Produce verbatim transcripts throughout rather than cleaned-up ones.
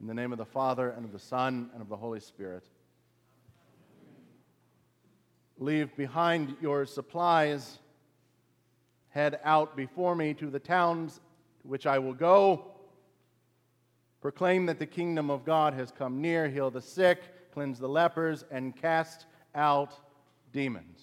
In the name of the Father, and of the Son, and of the Holy Spirit. Leave behind your supplies. Head out before me to the towns to which I will go. Proclaim that the kingdom of God has come near. Heal the sick, cleanse the lepers, and cast out demons.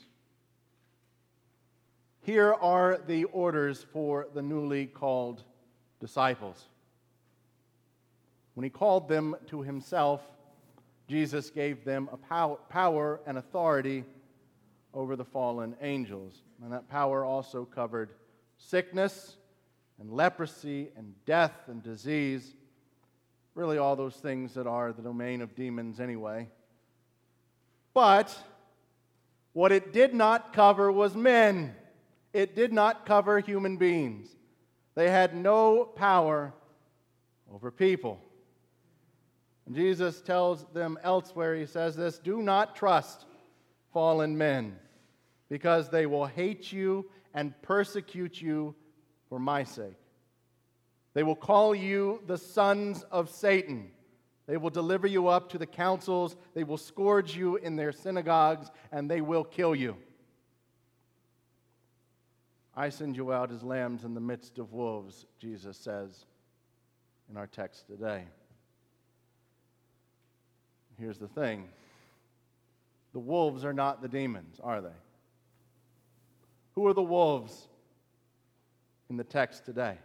Here are the orders for the newly called disciples. When he called them to himself, Jesus gave them a pow- power and authority over the fallen angels. And that power also covered sickness and leprosy and death and disease. Really all those things that are the domain of demons anyway. But what it did not cover was men. It did not cover human beings. They had no power over people. And Jesus tells them elsewhere, he says this, do not trust fallen men, because they will hate you and persecute you for my sake. They will call you the sons of Satan. They will deliver you up to the councils. They will scourge you in their synagogues, and they will kill you. I send you out as lambs in the midst of wolves, Jesus says in our text today. Here's the thing. The wolves are not the demons, are they? Who are the wolves in the text today?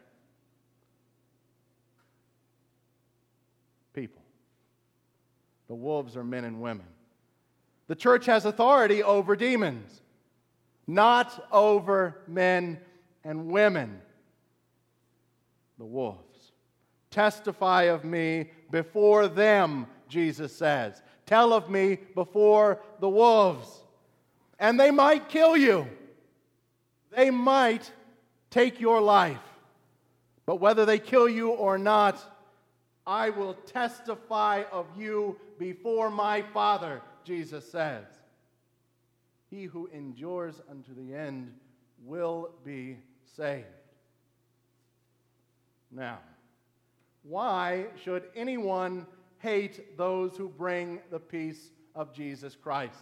People. The wolves are men and women. The church has authority over demons, not over men and women. The wolves. Testify of me before them, Jesus says. Tell of me before the wolves. And they might kill you. They might take your life. But whether they kill you or not, I will testify of you before my Father, Jesus says. He who endures unto the end will be saved. Now, why should anyone hate those who bring the peace of Jesus Christ,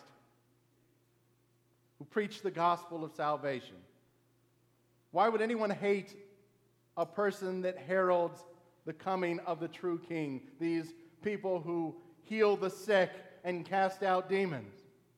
who preach the gospel of salvation? Why would anyone hate a person that heralds the coming of the true King, these people who heal the sick and cast out demons?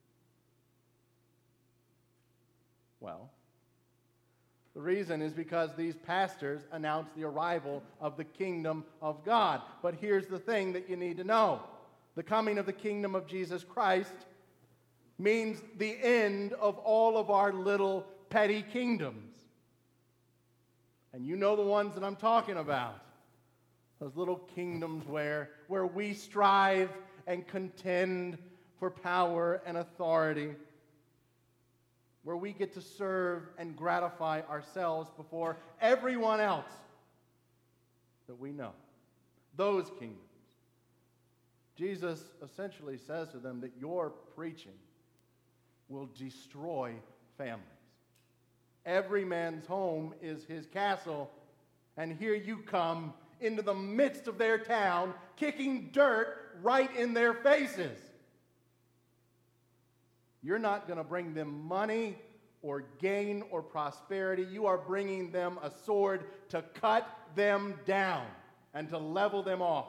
Well, the reason is because these pastors announce the arrival of the kingdom of God. But here's the thing that you need to know. The coming of the kingdom of Jesus Christ means the end of all of our little petty kingdoms. And you know the ones that I'm talking about. Those little kingdoms where, where we strive and contend for power and authority, where we get to serve and gratify ourselves before everyone else that we know. Those kingdoms. Jesus essentially says to them that your preaching will destroy families. Every man's home is his castle, and here you come into the midst of their town, kicking dirt right in their faces. You're not going to bring them money or gain or prosperity. You are bringing them a sword to cut them down and to level them off.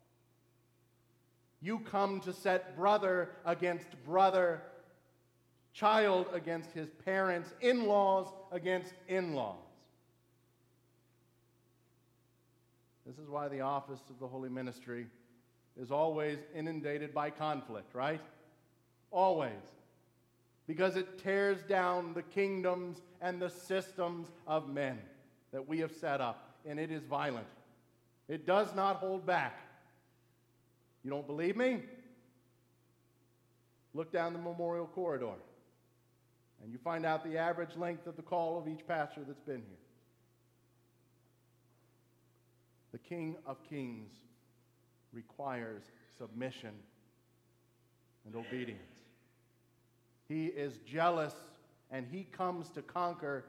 You come to set brother against brother, child against his parents, in-laws against in-laws. This is why the office of the holy ministry is always inundated by conflict, right? Always. Because it tears down the kingdoms and the systems of men that we have set up, and it is violent. It does not hold back. You don't believe me? Look down the memorial corridor, and you find out the average length of the call of each pastor that's been here. The King of Kings requires submission and obedience. He is jealous, and he comes to conquer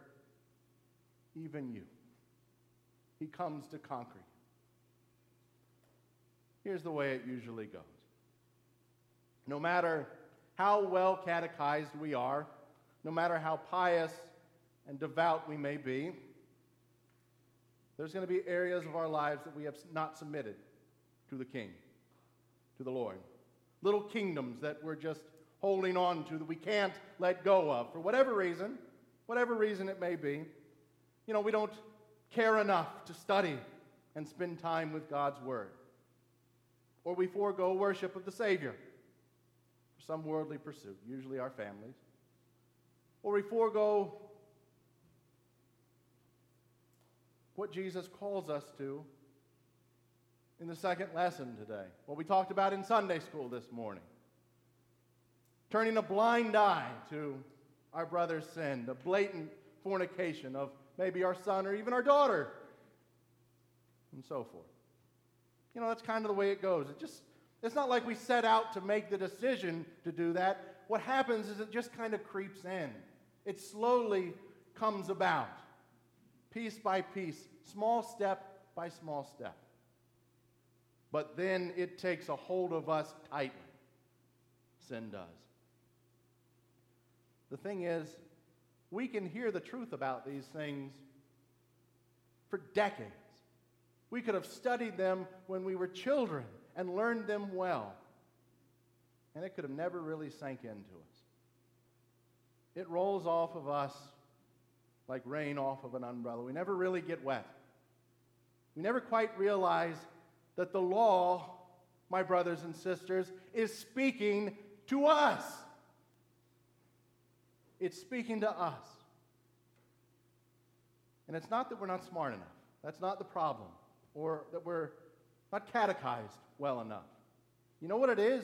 even you. He comes to conquer you. Here's the way it usually goes. No matter how well catechized we are, no matter how pious and devout we may be, there's going to be areas of our lives that we have not submitted to the King, to the Lord. Little kingdoms that we're just holding on to that we can't let go of for whatever reason, whatever reason it may be. You know, we don't care enough to study and spend time with God's Word. Or we forego worship of the Savior for some worldly pursuit, usually our families. Or we forego what Jesus calls us to in the second lesson today, what we talked about in Sunday school this morning. Turning a blind eye to our brother's sin, the blatant fornication of maybe our son or even our daughter, and so forth. You know, that's kind of the way it goes. It just, it's not like we set out to make the decision to do that. What happens is it just kind of creeps in. It slowly comes about, piece by piece, small step by small step. But then it takes a hold of us tightly. Sin does. The thing is, we can hear the truth about these things for decades. We could have studied them when we were children and learned them well. And it could have never really sank into us. It rolls off of us like rain off of an umbrella. We never really get wet. We never quite realize that the law, my brothers and sisters, is speaking to us. It's speaking to us. And it's not that we're not smart enough. That's not the problem. Or that we're not catechized well enough. You know what it is?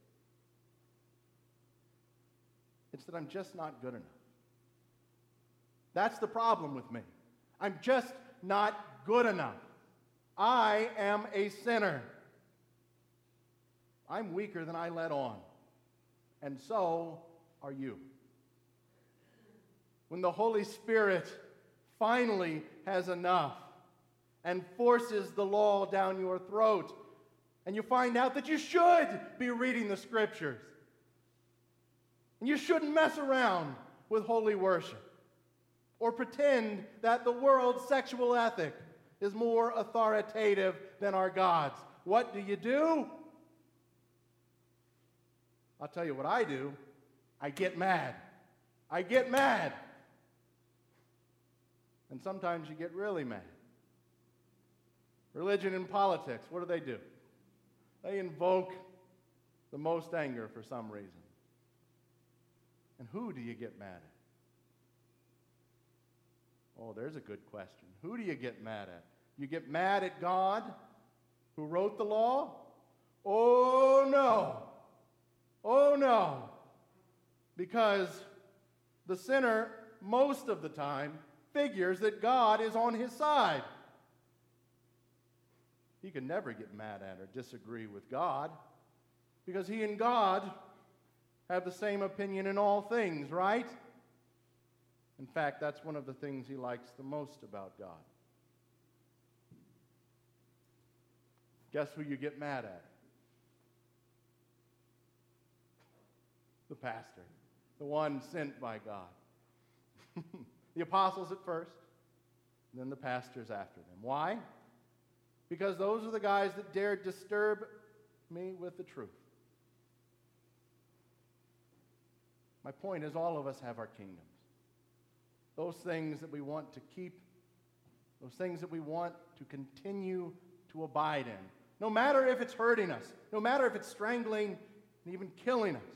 It's that I'm just not good enough. That's the problem with me. I'm just not good enough. I am a sinner. I'm weaker than I let on. And so are you. When the Holy Spirit finally has enough and forces the law down your throat, and you find out that you should be reading the Scriptures, and you shouldn't mess around with holy worship or pretend that the world's sexual ethic is more authoritative than our God's. What do you do? I'll tell you what I do. I get mad. I get mad. And sometimes you get really mad. Religion and politics, what do they do? They invoke the most anger for some reason. And who do you get mad at? Oh, there's a good question. Who do you get mad at? You get mad at God, who wrote the law? Oh, no. Oh, no. Because the sinner, most of the time, figures that God is on his side. He can never get mad at or disagree with God, because he and God have the same opinion in all things, right? In fact, that's one of the things he likes the most about God. Guess who you get mad at? The pastor, the one sent by God. The apostles at first, and then the pastors after them. Why? Because those are the guys that dared disturb me with the truth. My point is, all of us have our kingdoms. Those things that we want to keep, those things that we want to continue to abide in, no matter if it's hurting us, no matter if it's strangling and even killing us.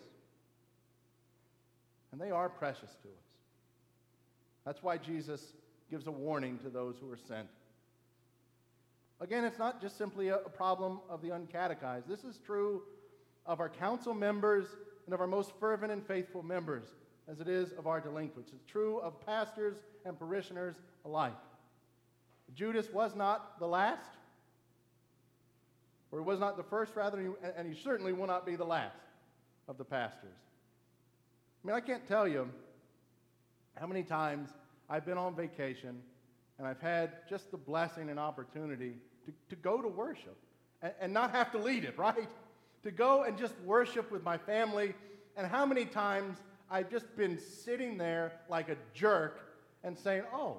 And they are precious to us. That's why Jesus gives a warning to those who are sent. Again, it's not just simply a problem of the uncatechized. This is true of our council members and of our most fervent and faithful members, as it is of our delinquents. It's true of pastors and parishioners alike. Judas was not the last, or he was not the first, rather, and he certainly will not be the last of the pastors. I mean, I can't tell you how many times I've been on vacation and I've had just the blessing and opportunity to, to go to worship and, and not have to lead it, right? To go and just worship with my family. And how many times I've just been sitting there like a jerk and saying, oh,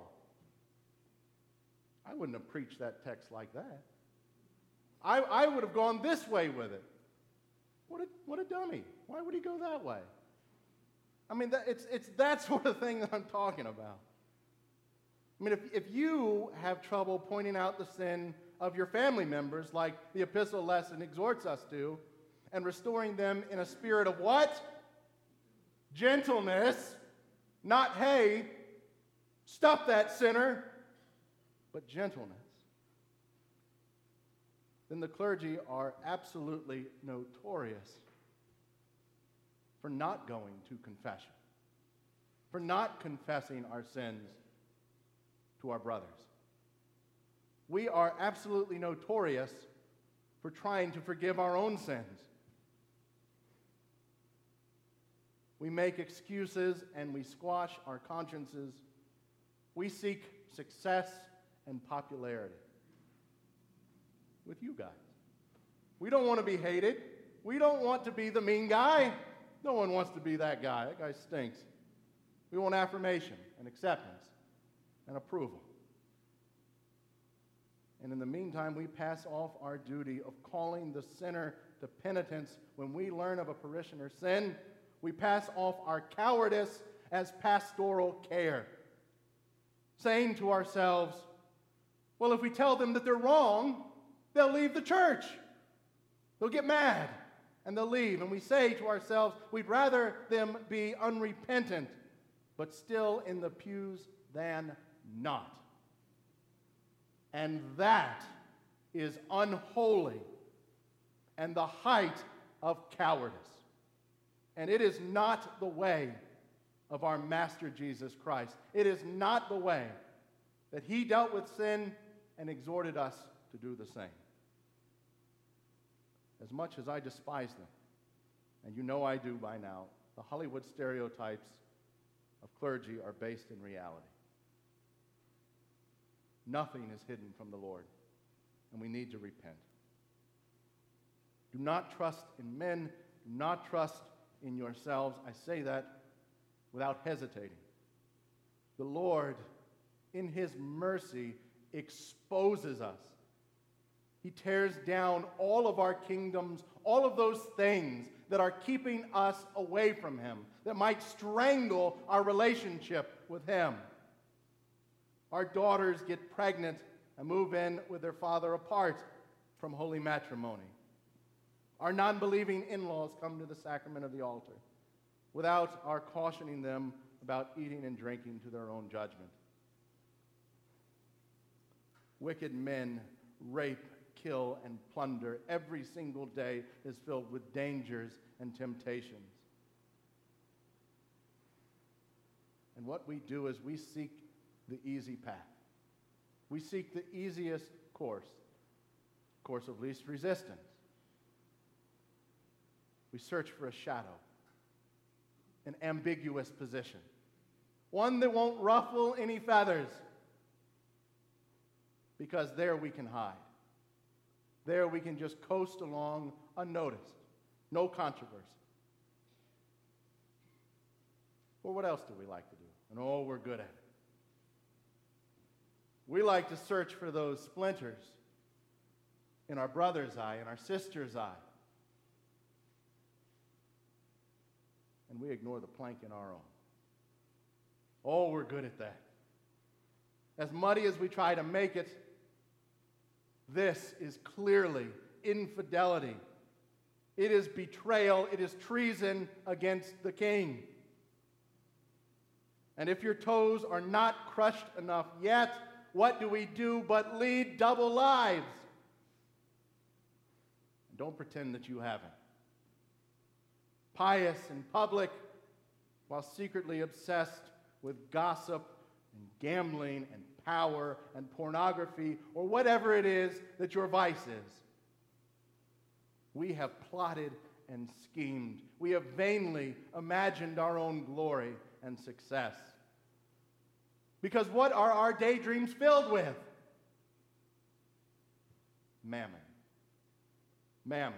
I wouldn't have preached that text like that. I, I would have gone this way with it. What a, what a dummy. Why would he go that way? I mean, that, it's, it's that sort of thing that I'm talking about. I mean, if, if you have trouble pointing out the sin of your family members, like the epistle lesson exhorts us to, and restoring them in a spirit of what? Gentleness. Not, hey, stop that sinner, but gentleness. Then the clergy are absolutely notorious for not going to confession, for not confessing our sins to our brothers. We are absolutely notorious for trying to forgive our own sins. We make excuses and we squash our consciences. We seek success and popularity with you guys. We don't want to be hated. We don't want to be the mean guy. No one wants to be that guy. That guy stinks. We want affirmation and acceptance and approval. And in the meantime, we pass off our duty of calling the sinner to penitence when we learn of a parishioner's sin. We pass off our cowardice as pastoral care, saying to ourselves, well, if we tell them that they're wrong, they'll leave the church. They'll get mad, and they'll leave. And we say to ourselves, we'd rather them be unrepentant, but still in the pews than not. And that is unholy and the height of cowardice. And it is not the way of our Master Jesus Christ. It is not the way that he dealt with sin and exhorted us to do the same. As much as I despise them, and you know I do by now, the Hollywood stereotypes of clergy are based in reality. Nothing is hidden from the Lord, and we need to repent. Do not trust in men. Do not trust in yourselves. I say that without hesitating. The Lord, in his mercy, exposes us. He tears down all of our kingdoms, all of those things that are keeping us away from him, that might strangle our relationship with him. Our daughters get pregnant and move in with their father apart from holy matrimony. Our non-believing in-laws come to the sacrament of the altar without our cautioning them about eating and drinking to their own judgment. Wicked men rape, kill, and plunder. Every single day is filled with dangers and temptations. And what we do is we seek the easy path. We seek the easiest course, course of least resistance. We search for a shadow, an ambiguous position, one that won't ruffle any feathers, because there we can hide. There we can just coast along unnoticed, no controversy. Well, what else do we like to do? And oh, we're good at it. We like to search for those splinters in our brother's eye, in our sister's eye. And we ignore the plank in our own. Oh, we're good at that. As muddy as we try to make it, this is clearly infidelity. It is betrayal. It is treason against the king. And if your toes are not crushed enough yet, what do we do but lead double lives? And don't pretend that you haven't. Pious in public, while secretly obsessed with gossip and gambling and power and pornography, or whatever it is that your vice is. We have plotted and schemed. We have vainly imagined our own glory and success. Because what are our daydreams filled with? Mammon. mammon.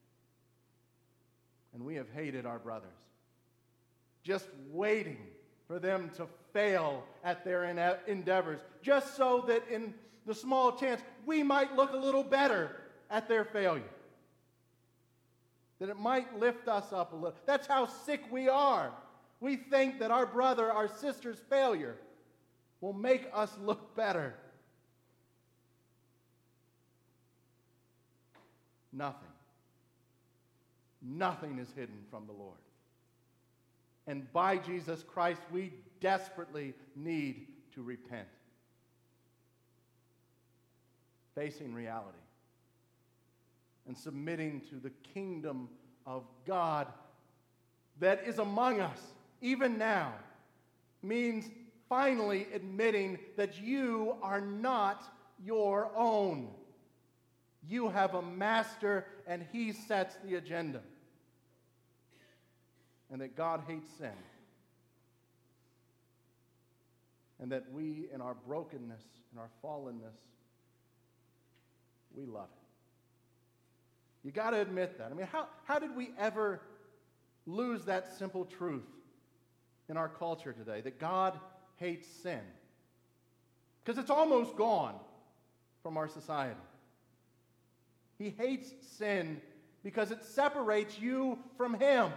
And we have hated our brothers, just waiting for them to fail at their endeavors, just so that in the small chance we might look a little better at their failure, that it might lift us up a little. That's how sick we are. We think that our brother, our sister's failure will make us look better. Nothing. Nothing is hidden from the Lord. And by Jesus Christ, we desperately need to repent. Facing reality and submitting to the kingdom of God that is among us, even now, means finally admitting that you are not your own. You have a master, and he sets the agenda. And that God hates sin. And that we, in our brokenness, in our fallenness, we love it. You got to admit that. I mean, how, how did we ever lose that simple truth in our culture today, that God hates sin? Because it's almost gone from our society. He hates sin because it separates you from him.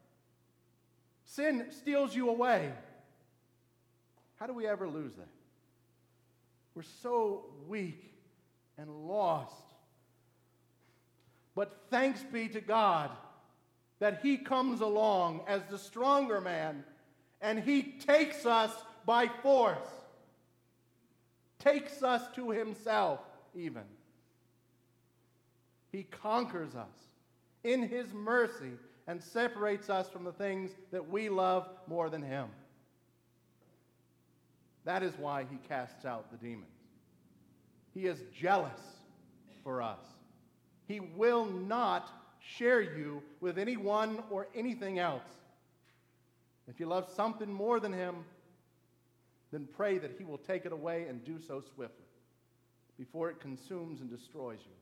Sin steals you away. How do we ever lose that? We're so weak and lost. But thanks be to God that he comes along as the stronger man and he takes us by force. Takes us to himself even. He conquers us in his mercy and separates us from the things that we love more than him. That is why he casts out the demons. He is jealous for us. He will not share you with anyone or anything else. If you love something more than him, then pray that he will take it away and do so swiftly before it consumes and destroys you.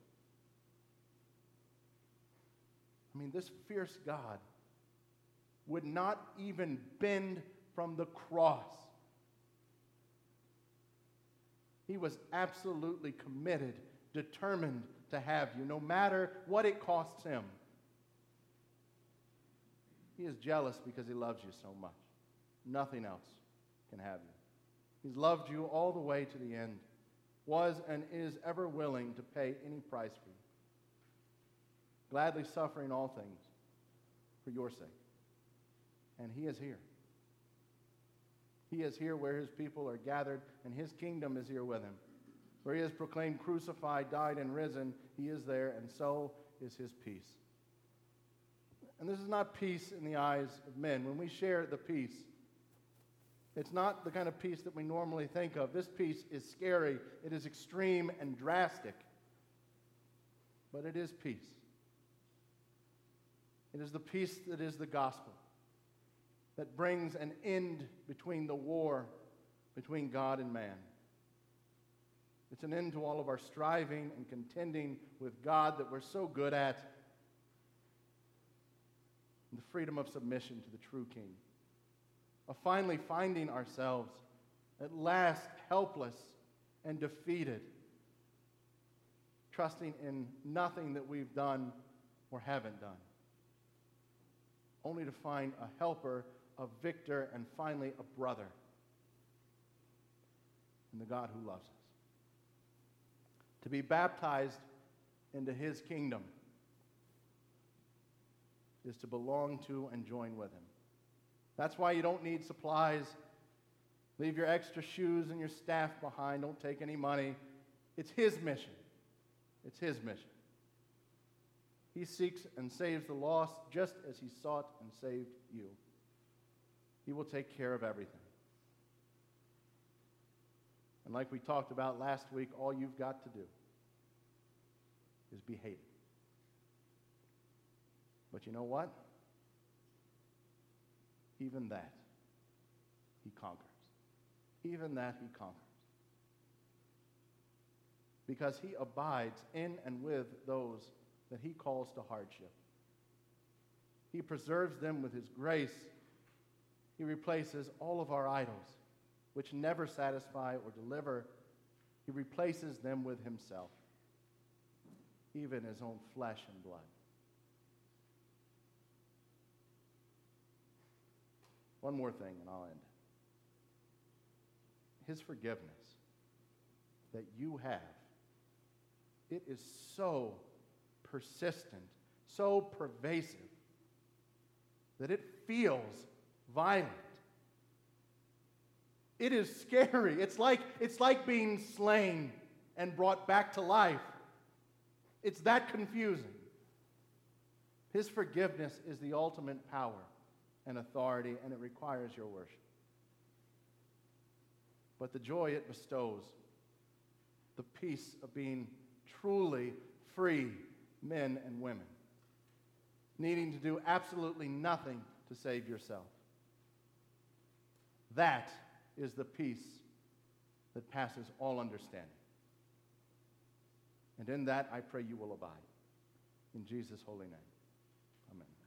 I mean, this fierce God would not even bend from the cross. He was absolutely committed, determined to have you, no matter what it costs him. He is jealous because he loves you so much. Nothing else can have you. He's loved you all the way to the end, was and is ever willing to pay any price for you, gladly suffering all things for your sake. And he is here. He is here where his people are gathered, and his kingdom is here with him. Where he is proclaimed crucified, died, and risen, he is there, and so is his peace. And this is not peace in the eyes of men. When we share the peace, it's not the kind of peace that we normally think of. This peace is scary. It is extreme and drastic. But it is peace. It is the peace that is the gospel, that brings an end between the war between God and man. It's an end to all of our striving and contending with God that we're so good at, and the freedom of submission to the true King, of finally finding ourselves at last helpless and defeated, trusting in nothing that we've done or haven't done, only to find a helper, a victor, and finally a brother in the God who loves us. To be baptized into his kingdom is to belong to and join with him. That's why you don't need supplies. Leave your extra shoes and your staff behind. Don't take any money. It's his mission. It's his mission. He seeks and saves the lost just as he sought and saved you. He will take care of everything. And like we talked about last week, all you've got to do is be hated. But you know what? Even that, he conquers. Even that, he conquers. Because he abides in and with those that he calls to hardship. He preserves them with his grace. He replaces all of our idols, which never satisfy or deliver. He replaces them with himself, even his own flesh and blood. One more thing, and I'll end. His forgiveness that you have, it is so persistent, so pervasive, that it feels violent. It is scary. It's like, it's like being slain and brought back to life. It's that confusing. His forgiveness is the ultimate power and authority, and it requires your worship. But the joy it bestows, the peace of being truly free men and women, needing to do absolutely nothing to save yourself. That is the peace that passes all understanding. And in that, I pray you will abide. In Jesus' holy name, amen.